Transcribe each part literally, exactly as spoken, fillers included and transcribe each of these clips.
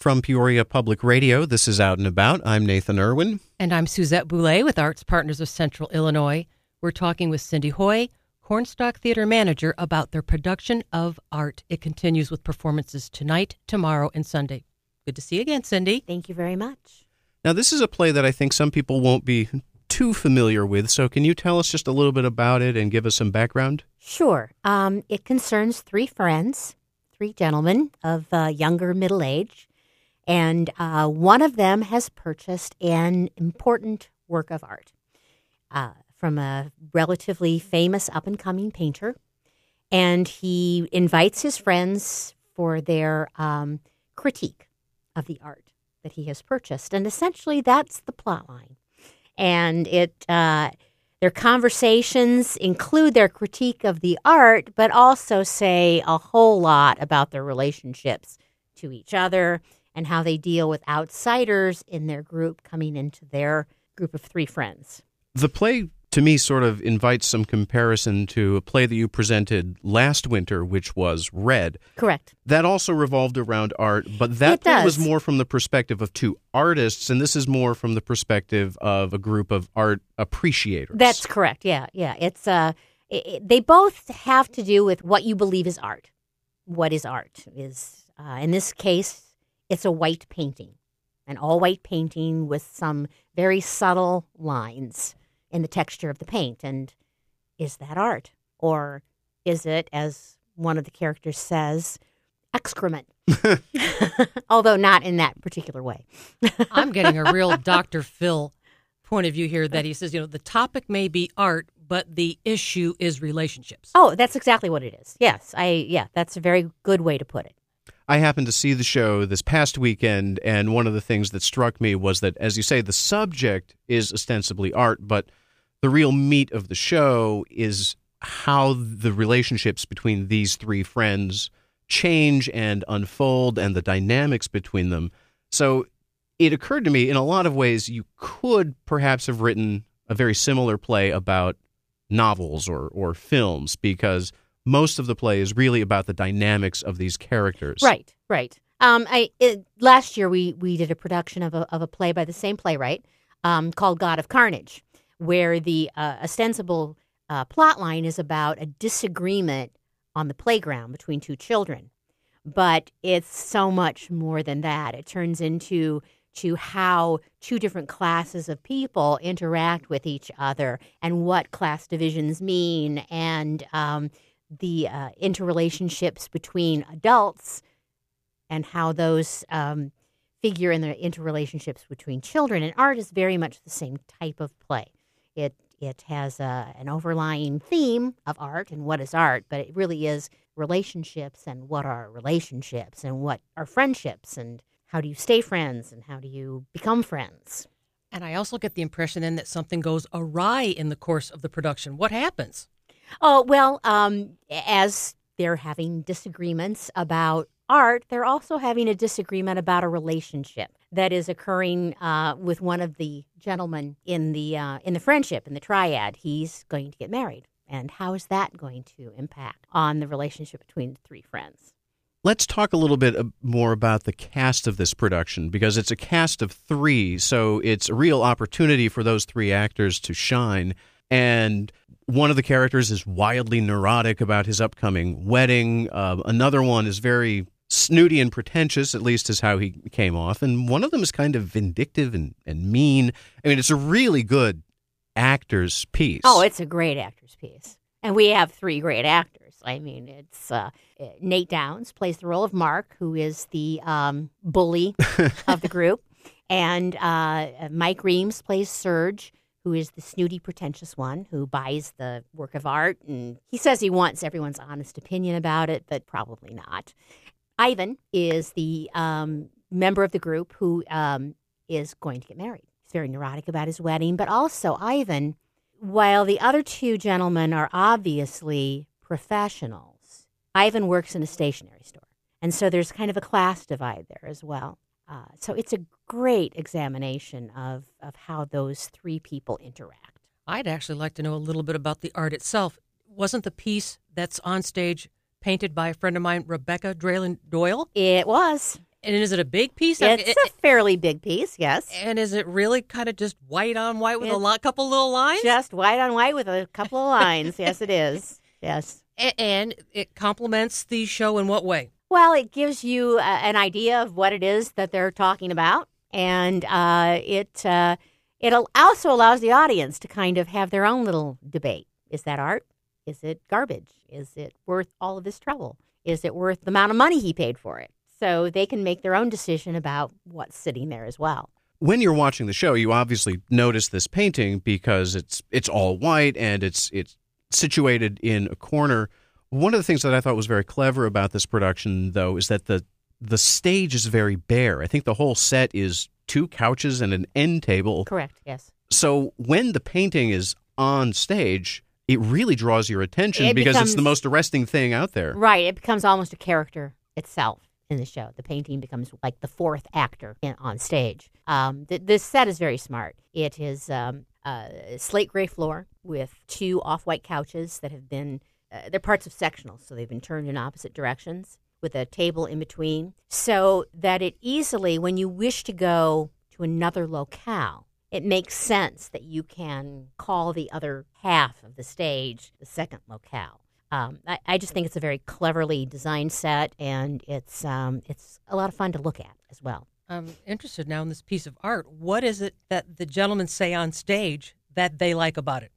From Peoria Public Radio, this is Out and About. I'm Nathan Irwin. And I'm Suzette Boulay with Arts Partners of Central Illinois. We're talking with Cindy Hoy, Cornstalk Theater Manager, about their production of art. It continues with performances tonight, tomorrow, and Sunday. Good to see you again, Cindy. Thank you very much. Now, this is a play that I think some people won't be too familiar with, so can you tell us just a little bit about it and give us some background? Sure. Um, it concerns three friends, three gentlemen of uh, younger middle age. And uh, one of them has purchased an important work of art uh, from a relatively famous up-and-coming painter. And he invites his friends for their um, critique of the art that he has purchased. And essentially, that's the plot line. And it uh, their conversations include their critique of the art, but also say a whole lot about their relationships to each other and how they deal with outsiders in their group coming into their group of three friends. The play, to me, sort of invites some comparison to a play that you presented last winter, which was Red. Correct. That also revolved around art, but that It play does. was more from the perspective of two artists, and this is more from the perspective of a group of art appreciators. That's correct, yeah, yeah. It's uh, it, it- They both have to do with what you believe is art. What is art? Is uh, in this case, it's a white painting, an all-white painting with some very subtle lines in the texture of the paint. And is that art? Or is it, as one of the characters says, excrement? Although not in that particular way. I'm getting a real Doctor Phil point of view here that he says, you know, the topic may be art, but the issue is relationships. Oh, that's exactly what it is. Yes, I yeah, that's a very good way to put it. I happened to see the show this past weekend, and one of the things that struck me was that, as you say, the subject is ostensibly art, but the real meat of the show is how the relationships between these three friends change and unfold and the dynamics between them. So it occurred to me, in a lot of ways, you could perhaps have written a very similar play about novels or, or films, because most of the play is really about the dynamics of these characters. Right, right. Um, I it, last year we we did a production of a of a play by the same playwright um, called God of Carnage, where the uh, ostensible uh, plot line is about a disagreement on the playground between two children, but it's so much more than that. It turns into to how two different classes of people interact with each other and what class divisions mean, and um, the uh, interrelationships between adults and how those um, figure in the interrelationships between children. And art is very much the same type of play. It it has a, an overlying theme of art and what is art, but it really is relationships and what are relationships and what are friendships and how do you stay friends and how do you become friends. And I also get the impression then that something goes awry in the course of the production. What happens? Oh, well, um, as they're having disagreements about art, they're also having a disagreement about a relationship that is occurring uh, with one of the gentlemen in the uh, in the friendship, in the triad. He's going to get married. And how is that going to impact on the relationship between the three friends? Let's talk a little bit more about the cast of this production, because it's a cast of three, so it's a real opportunity for those three actors to shine. And one of the characters is wildly neurotic about his upcoming wedding. Uh, another one is very snooty and pretentious, at least is how he came off. And one of them is kind of vindictive and, and mean. I mean, it's a really good actor's piece. Oh, it's a great actor's piece. And we have three great actors. I mean, it's uh, Nate Downs plays the role of Mark, who is the um, bully of the group. And uh, Mike Reams plays Serge, who is the snooty, pretentious one who buys the work of art. And he says he wants everyone's honest opinion about it, but probably not. Ivan is the um, member of the group who um, is going to get married. He's very neurotic about his wedding, but also Ivan, while the other two gentlemen are obviously professionals, Ivan works in a stationery store. And so there's kind of a class divide there as well. Uh, so it's a great examination of, of how those three people interact. I'd actually like to know a little bit about the art itself. Wasn't the piece that's on stage painted by a friend of mine, Rebecca Draylen Doyle? It was. And is it a big piece? It's it, a fairly big piece, yes. And is it really kind of just white on white with It's a lot, couple little lines? Just white on white with a couple of lines. Yes, it is. Yes. A- and it complements the show in what way? Well, it gives you uh, an idea of what it is that they're talking about, and uh, it uh, it also allows the audience to kind of have their own little debate. Is that art? Is it garbage? Is it worth all of this trouble? Is it worth the amount of money he paid for it? So they can make their own decision about what's sitting there as well. When you're watching the show, you obviously notice this painting because it's it's all white and it's it's situated in a corner. One of the things that I thought was very clever about this production, though, is that the the stage is very bare. I think the whole set is two couches and an end table. Correct, yes. So when the painting is on stage, it really draws your attention It because becomes- it's the most arresting thing out there. Right, it becomes almost a character itself in the show. The painting becomes like the fourth actor in, on stage. Um, th- this set is very smart. It is um, a slate gray floor with two off-white couches that have been, uh, they're parts of sectionals, so they've been turned in opposite directions with a table in between, so that it easily, when you wish to go to another locale, it makes sense that you can call the other half of the stage the second locale. Um, I, I just think it's a very cleverly designed set, and it's um, it's a lot of fun to look at as well. I'm interested now in this piece of art. What is it that the gentlemen say on stage that they like about it?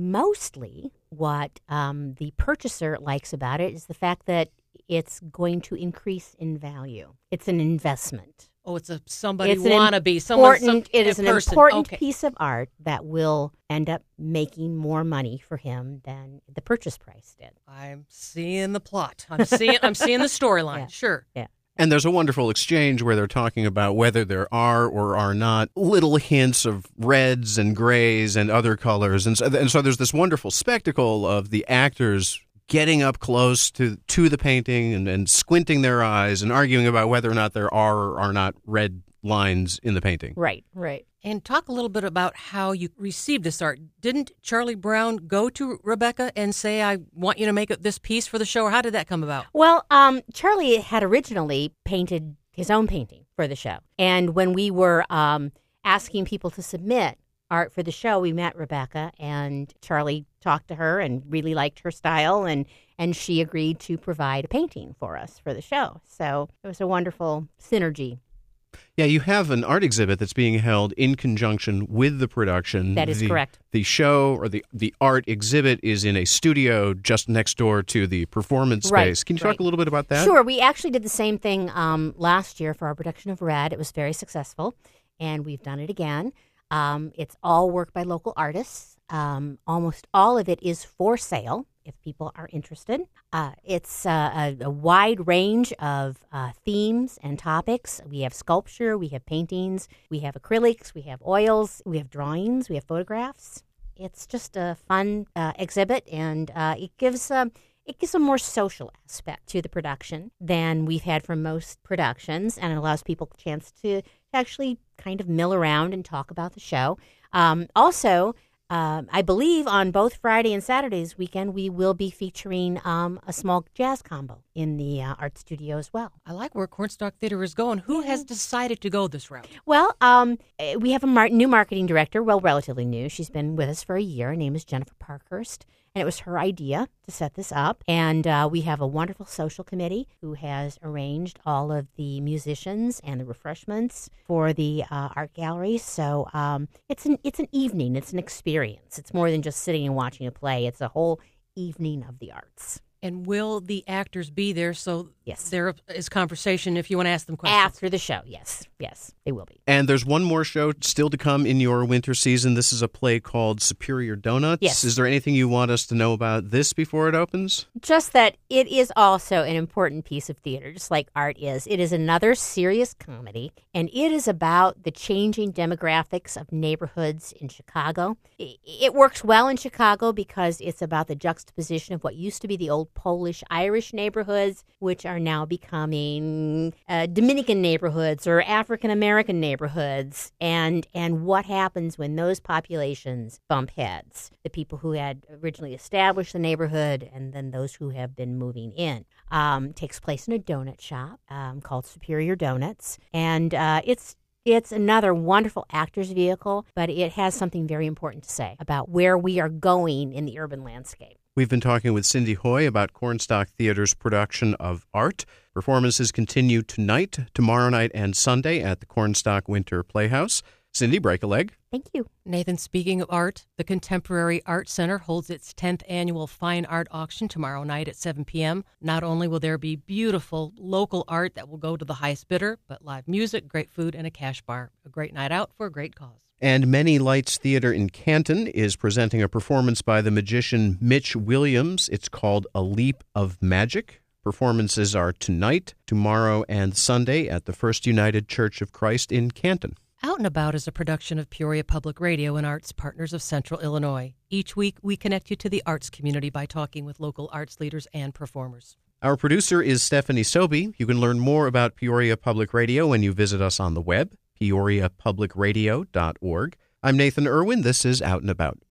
Mostly what um, the purchaser likes about it is the fact that it's going to increase in value. It's an investment. Oh, it's a somebody It's an wannabe. Someone, some, Important, it a is an person. important Okay. piece of art that will end up making more money for him than the purchase price did. I'm seeing the plot. I'm seeing. I'm seeing the storyline. Yeah. Sure. Yeah. And there's a wonderful exchange where they're talking about whether there are or are not little hints of reds and grays and other colors. And so, and so there's this wonderful spectacle of the actors getting up close to, to the painting and, and squinting their eyes and arguing about whether or not there are or are not red lines in the painting. Right, right. And talk a little bit about how you received this art. Didn't Charlie Brown go to Rebecca and say, I want you to make this piece for the show? Or how did that come about? Well, um, Charlie had originally painted his own painting for the show. And when we were um, asking people to submit art for the show, we met Rebecca, and Charlie talked to her and really liked her style, and, and she agreed to provide a painting for us for the show. So it was a wonderful synergy. Yeah, you have an art exhibit that's being held in conjunction with the production. That is the, correct. The show or the, the art exhibit is in a studio just next door to the performance Right, space. Can you right. talk a little bit about that? Sure. We actually did the same thing um, last year for our production of Red. It was very successful, and we've done it again. Um, it's all work by local artists. Um, almost all of it is for sale if people are interested. Uh, it's uh, a, a wide range of uh, themes and topics. We have sculpture, we have paintings, we have acrylics, we have oils, we have drawings, we have photographs. It's just a fun uh, exhibit, and uh, it gives um, it gives a more social aspect to the production than we've had from most productions, and it allows people a chance to actually kind of mill around and talk about the show. Um, also, Um, I believe on both Friday and Saturday's weekend, we will be featuring um, a small jazz combo in the uh, art studio as well. I like where Cornstalk Theater is going. Who has decided to go this route? Well, um, eh, we have a mar- new marketing director, well, relatively new. She's been with us for a year. Her name is Jennifer Parkhurst, and it was her idea to set this up. And uh, we have a wonderful social committee who has arranged all of the musicians and the refreshments for the uh, art gallery. So um, it's an it's an evening. It's an experience. It's more than just sitting and watching a play. It's a whole evening of the arts. And will the actors be there so Yes. there is conversation if you want to ask them questions? After the show, yes, yes, they will be. And there's one more show still to come in your winter season. This is a play called Superior Donuts. Yes. Is there anything you want us to know about this before it opens? Just that it is also an important piece of theater, just like art is. It is another serious comedy, and it is about the changing demographics of neighborhoods in Chicago. I- It works well in Chicago because it's about the juxtaposition of what used to be the old Polish-Irish neighborhoods, which are now becoming uh, Dominican neighborhoods or African-American neighborhoods, and and what happens when those populations bump heads, the people who had originally established the neighborhood and then those who have been moving in. Um, takes place in a donut shop um, called Superior Donuts, and uh, it's It's another wonderful actor's vehicle, but it has something very important to say about where we are going in the urban landscape. We've been talking with Cindy Hoy about Cornstalk Theater's production of Art. Performances continue tonight, tomorrow night, and Sunday at the Cornstalk Winter Playhouse. Cindy, break a leg. Thank you. Nathan, speaking of art, the Contemporary Art Center holds its tenth annual Fine Art Auction tomorrow night at seven p.m. Not only will there be beautiful local art that will go to the highest bidder, but live music, great food, and a cash bar. A great night out for a great cause. And Many Lights Theater in Canton is presenting a performance by the magician Mitch Williams. It's called A Leap of Magic. Performances are tonight, tomorrow, and Sunday at the First United Church of Christ in Canton. Out and About is a production of Peoria Public Radio and Arts Partners of Central Illinois. Each week, we connect you to the arts community by talking with local arts leaders and performers. Our producer is Stephanie Sobey. You can learn more about Peoria Public Radio when you visit us on the web, peoria public radio dot org. I'm Nathan Irwin. This is Out and About.